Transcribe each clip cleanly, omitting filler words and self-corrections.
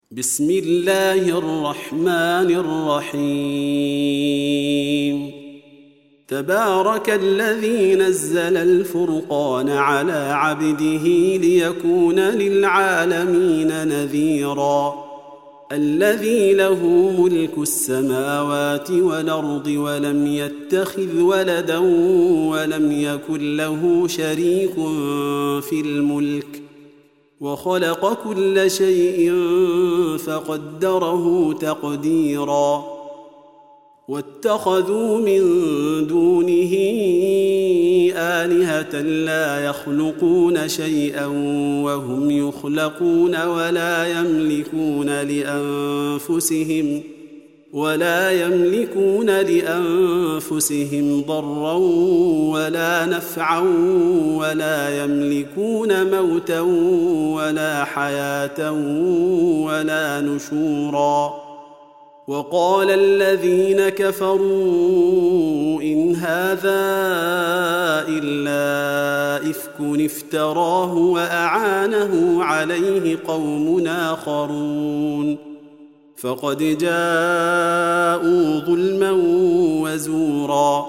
بسم الله الرحمن الرحيم. تبارك الذي نزل الفرقان على عبده ليكون للعالمين نذيرا. الذي له ملك السماوات والأرض ولم يتخذ ولدا ولم يكن له شريك في الملك وخلق كل شيء فقدره تقديرا. واتخذوا من دونه آلهة لا يخلقون شيئا وهم يخلقون ولا يملكون لأنفسهم ضرا ولا نفعا ولا يملكون موتا ولا حياة ولا نشورا. وقال الذين كفروا إن هذا إلا إفك افتراه وأعانه عليه قوم آخرون فقد جاءوا ظلما وزورا.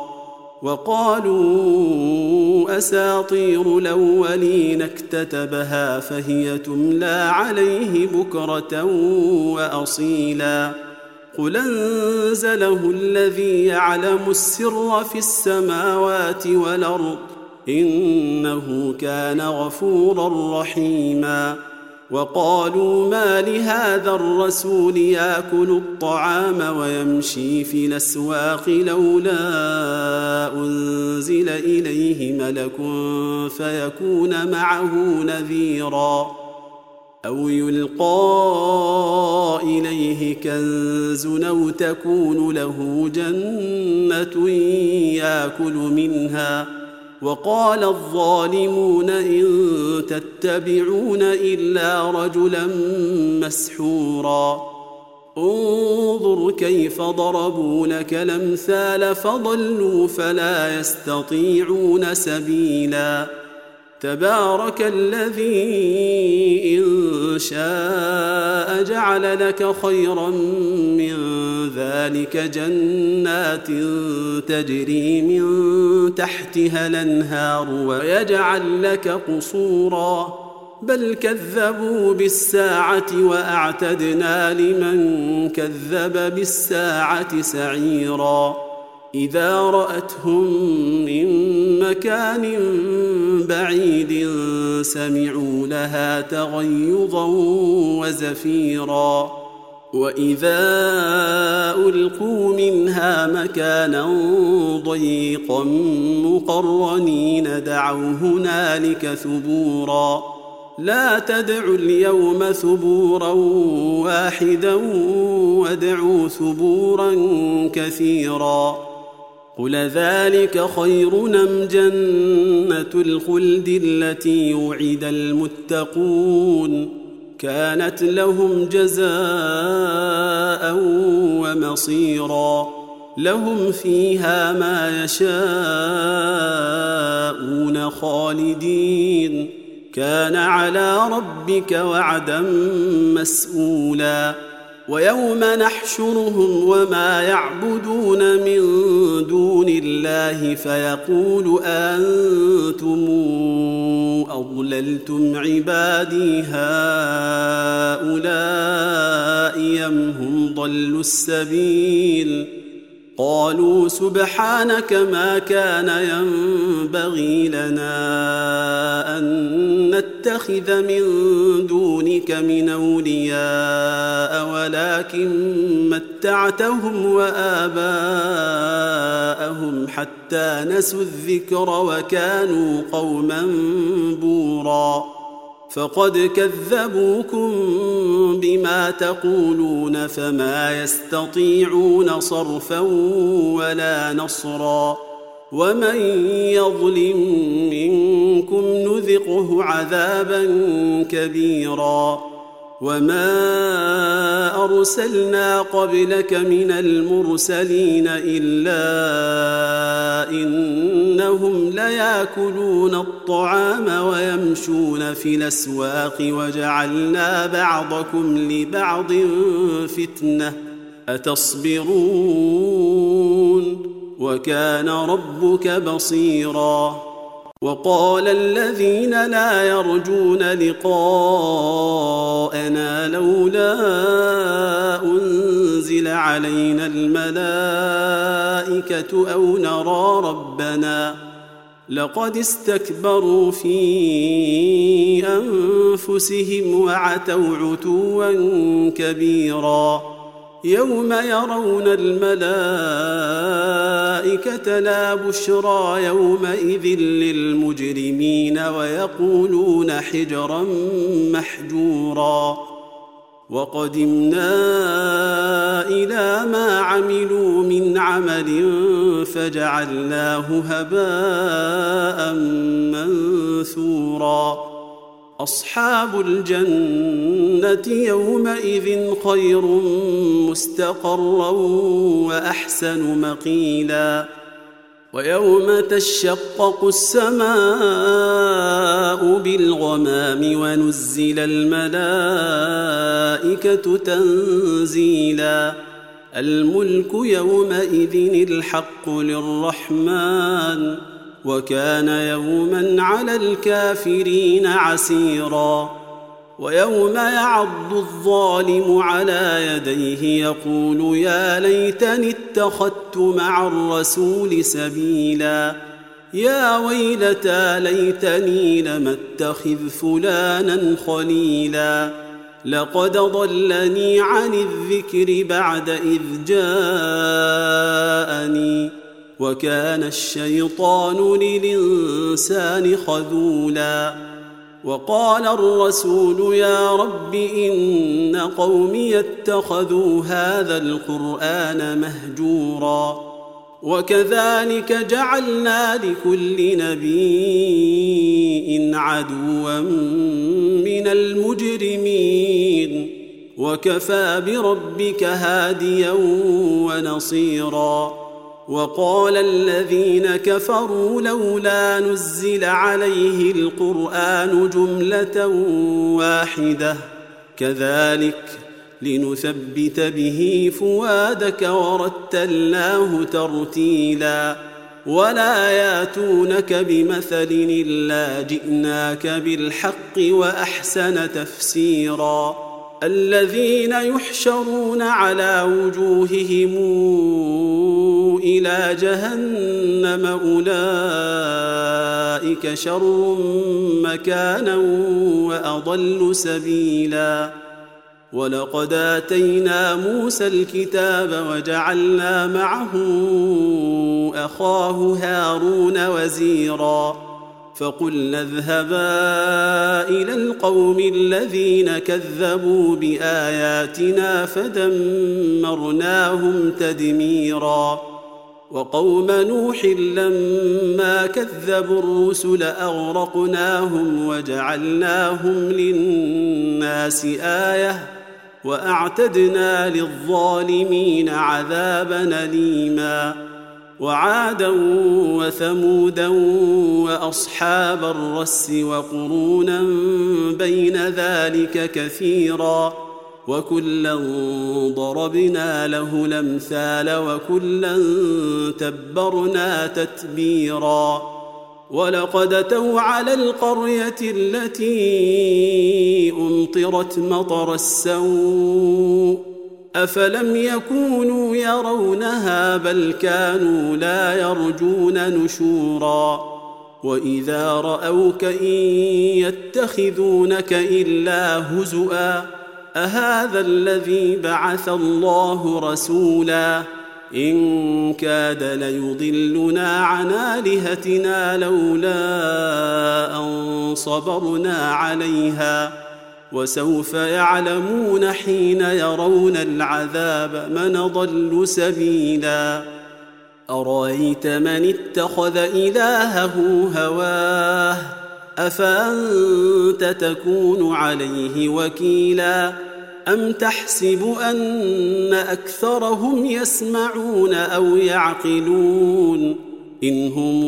وقالوا أساطير الأولين اكتتبها فهي تملى عليه بكرة وأصيلا. قل أنزله الذي يعلم السر في السماوات والأرض إنه كان غفورا رحيما. وقالوا ما لهذا الرسول يأكل الطعام ويمشي في الأسواق لولا أنزل إليه ملك فيكون معه نذيرا أو يلقى إليه كنز أو تكون له جنة يأكل منها. وقال الظالمون إن تتبعون إلا رجلا مسحورا. انظر كيف ضربوا لك الأمثال فضلوا فلا يستطيعون سبيلا. تبارك الذي إن شاء جعل لك خيرا من ذلك جنات تجري من تحتها الأنهار ويجعل لك قصورا بل كذبوا بالساعة وأعتدنا لمن كذب بالساعة سعيرا. إذا رأتهم من مكان بعيد سمعوا لها تغيظا وزفيرا. وإذا ألقوا منها مكانا ضيقا مقرنين دعوا هنالك ثبورا. لا تدعوا اليوم ثبورا واحدا وادعوا ثبورا كثيرا. قل ذلك خير أم جنة الخلد التي وعد المتقون كانت لهم جزاء ومصيرا. لهم فيها ما يشاءون خالدين كان على ربك وعدا مسئولا. ويوم نحشرهم وما يعبدون من دون الله فيقول أنتم أضللتم عبادي هؤلاء أم هم ضلوا السبيل قالوا سبحانك ما كان ينبغي لنا أن نتخذ من دونك من أولياء ولكن متعتهم وآباءهم حتى نسوا الذكر وكانوا قوما بورا. فقد كذبوكم بما تقولون فما يستطيعون صرفا ولا نصرا. ومن يظلم منكم نذقه عذابا كبيرا. وما أرسلنا قبلك من المرسلين إلا إنهم ليأكلون الطعام ويمشون في الأسواق وجعلنا بعضكم لبعض فتنة أتصبرون وكان ربك بصيرا. وقال الذين لا يرجون لقاءنا لولا أنزل علينا الملائكة أو نرى ربنا لقد استكبروا في أنفسهم وعتوا عتوا كبيرا. يوم يرون الملائكة لا بشرى يومئذ للمجرمين ويقولون حجرا محجورا. وقدمنا إلى ما عملوا من عمل فجعلناه هباء منثورا. أصحاب الجنة يومئذ خير مستقرا وأحسن مقيلا. ويوم تشقق السماء بالغمام ونزل الملائكة تنزيلا. الملك يومئذ الحق للرحمن وكان يوما على الكافرين عسيرا. ويوم يعض الظالم على يديه يقول يا ليتني اتخذت مع الرسول سبيلا. يا ويلتى ليتني لم اتخذ فلانا خليلا. لقد ضلني عن الذكر بعد إذ جاءني وكان الشيطان للإنسان خذولا. وقال الرسول يا رب إن قومي اتخذوا هذا القرآن مهجورا. وكذلك جعلنا لكل نبي عدوا من المجرمين وكفى بربك هاديا ونصيرا. وقال الذين كفروا لولا نزل عليه القرآن جملة واحدة كذلك لنثبت به فؤادك ورتلناه ترتيلا. ولا ياتونك بمثل إلا جئناك بالحق وأحسن تفسيرا. الذين يحشرون على وجوههم إلى جهنم أولئك شر مكانا وأضل سبيلا. ولقد آتينا موسى الكتاب وجعلنا معه أخاه هارون وزيرا. فقلنا اذهبا إلى القوم الذين كذبوا بآياتنا فدمرناهم تدميرا. وقوم نوح لما كذبوا الرسل أغرقناهم وجعلناهم للناس آية وأعتدنا للظالمين عذابا أليما. وعادا وثمودا وأصحاب الرس وقرونا بين ذلك كثيرا. وكلا ضربنا له الأمثال وكلا تبرنا تتبيرا. ولقد أتوا على القرية التي أمطرت مطر السوء أفلم يكونوا يرونها بل كانوا لا يرجون نشورا. وإذا رأوك إن يتخذونك إلا هزؤا أهذا الذي بعث الله رسولا. إن كاد ليضلنا عن آلهتنا لولا أن صبرنا عليها وسوف يعلمون حين يرون العذاب من ضل سبيلا. أرأيت من اتخذ إلهه هواه أفأنت تكون عليه وكيلا أم تحسب أن أكثرهم يسمعون أو يعقلون إن هم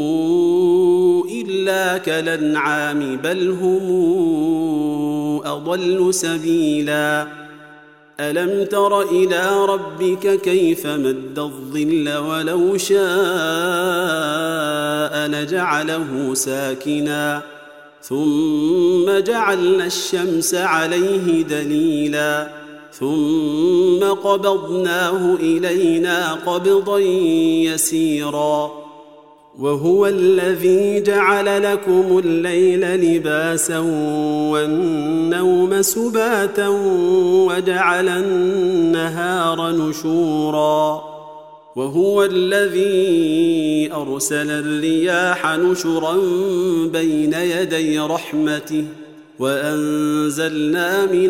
إلا كالأنعام بل هم أضل سبيلا ألم تر إلى ربك كيف مد الظل ولو شاء لجعله ساكنا ثم جعلنا الشمس عليه دليلا ثم قبضناه إلينا قبضا يسيرا وهو الذي جعل لكم الليل لباسا والنوم سباتا وجعل النهار نشورا وهو الذي أرسل الرياح نشرا بين يدي رحمته وأنزلنا من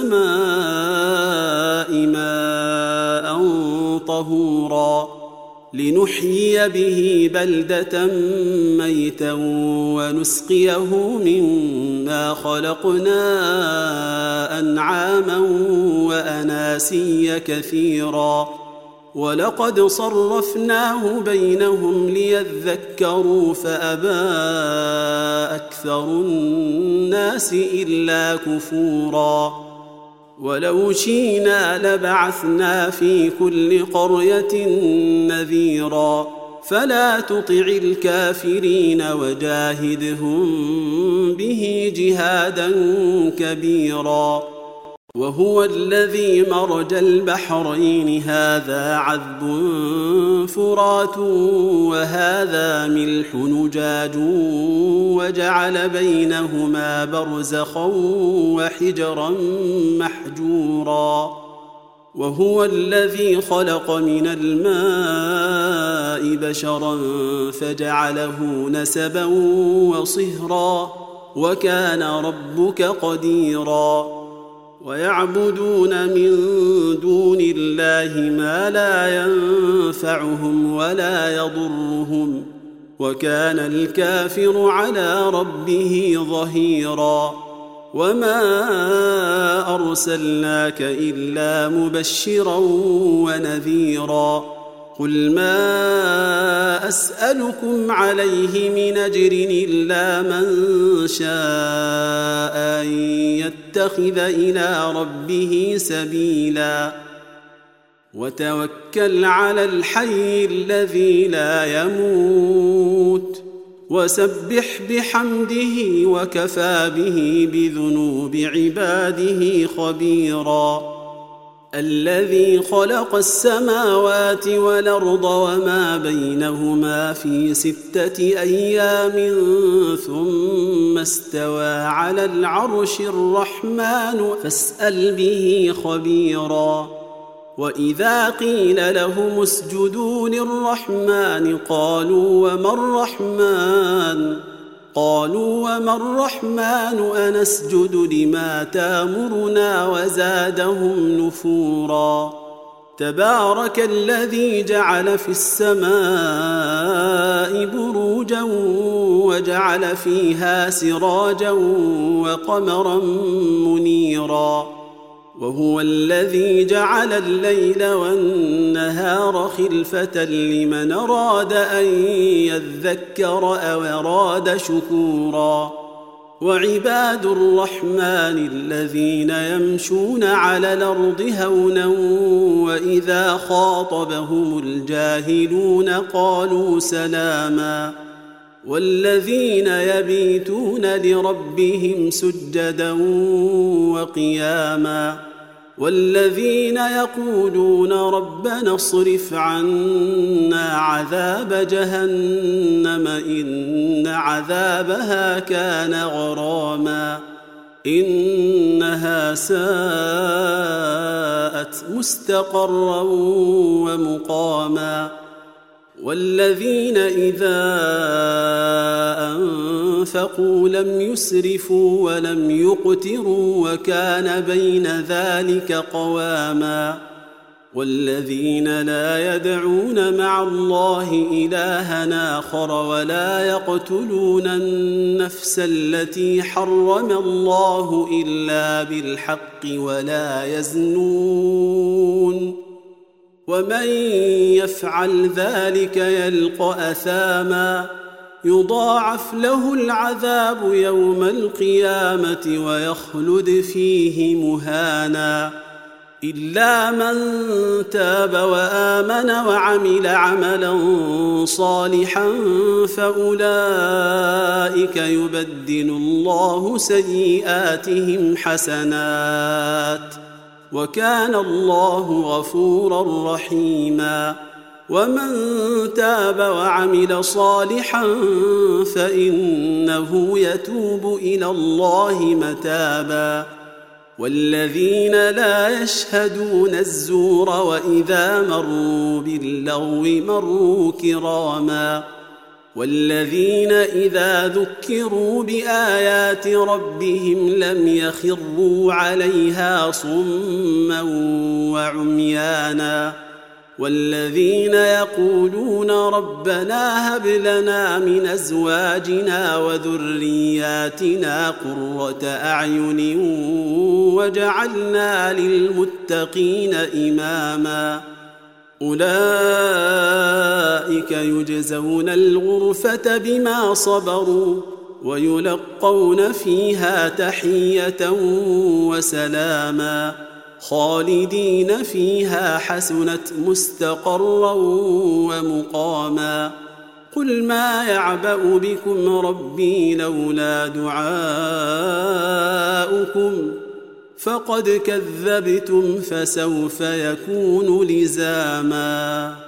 السماء ماء طهورا لنحيي به بلدة ميتا ونسقيه مما خلقنا أنعاما وأناسيا كثيرا ولقد صرفناه بينهم ليذكروا فأبى أكثر الناس إلا كفورا ولو شئنا لبعثنا في كل قرية نذيرا فلا تطع الكافرين وجاهدهم به جهادا كبيرا وهو الذي مرج البحرين هذا عذب فرات وهذا ملح نجاج وجعل بينهما برزخا وحجرا محجورا وهو الذي خلق من الماء بشرا فجعله نسبا وصهرا وكان ربك قديرا ويعبدون من دون الله ما لا ينفعهم ولا يضرهم وكان الكافر على ربه ظهيرا وما أرسلناك إلا مبشرا ونذيرا قل ما أسألكم عليه من أجر إلا من شاء أن يتخذ إلى ربه سبيلا وتوكل على الحي الذي لا يموت وسبح بحمده وكفى به بذنوب عباده خبيرا الذي خلق السماوات والأرض وما بينهما في 6 أيام ثم استوى على العرش الرحمن فاسأل به خبيرا وإذا قيل لهم اسجدوا للرحمن قالوا وما الرحمن أنسجد لما تامرنا وزادهم نفورا تبارك الذي جعل في السماء بروجا وجعل فيها سراجا وقمرا منيرا وهو الذي جعل الليل والنهار خلفة لمن أراد أن يذكر أو أراد شكورا وعباد الرحمن الذين يمشون على الأرض هونا وإذا خاطبهم الجاهلون قالوا سلاما والذين يبيتون لربهم سجدا وقياما والذين يقولون ربنا اصرف عنا عذاب جهنم إن عذابها كان غراما إنها ساءت مستقرا ومقاما والذين إذا أنفقوا لم يسرفوا ولم يقتروا وكان بين ذلك قواما والذين لا يدعون مع الله إلها آخر ولا يقتلون النفس التي حرم الله إلا بالحق ولا يزنون ومن يفعل ذلك يلقى أثاما يضاعف له العذاب يوم القيامة ويخلد فيه مهانا إلا من تاب وآمن وعمل عملا صالحا فأولئك يبدل الله سيئاتهم حسنات وكان الله غفورا رحيما ومن تاب وعمل صالحا فإنه يتوب إلى الله متابا والذين لا يشهدون الزور وإذا مروا باللغو مروا كراما والذين إذا ذكروا بآيات ربهم لم يخروا عليها صما وعميانا والذين يقولون ربنا هب لنا من أزواجنا وذرياتنا قرة أعين وجعلنا للمتقين إماما أولئك يجزون الغرفة بما صبروا ويلقون فيها تحية وسلاما خالدين فيها حسنت مستقرا ومقاما قل ما يعبأ بكم ربي لولا دعاؤكم فقد كذبتم فسوف يكون لزاما